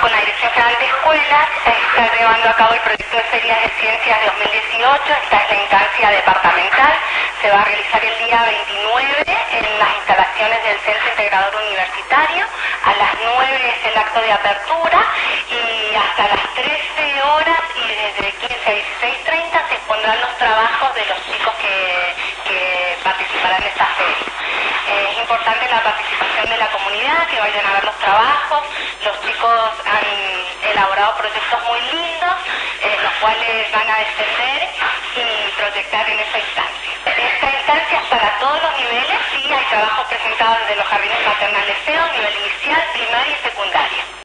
con la Dirección General de Escuelas, se está llevando a cabo el proyecto de Ferias de Ciencias de 2018, esta es la instancia departamental, se va a realizar el día 29 en las instalaciones del Centro Integrador Universitario, a las 9 es el acto de apertura y hasta las 13 horas y desde 15 a 16:30 se expondrán los trabajos de los chicos que participarán en esta feria. Es importante la participación de la comunidad, que vayan a ver los trabajos. Los chicos han elaborado proyectos muy lindos, los cuales van a defender y proyectar en esa instancia. Esta instancia es para todos los niveles, sí, hay trabajos presentados desde los jardines maternales SEO, nivel inicial, primaria y secundaria.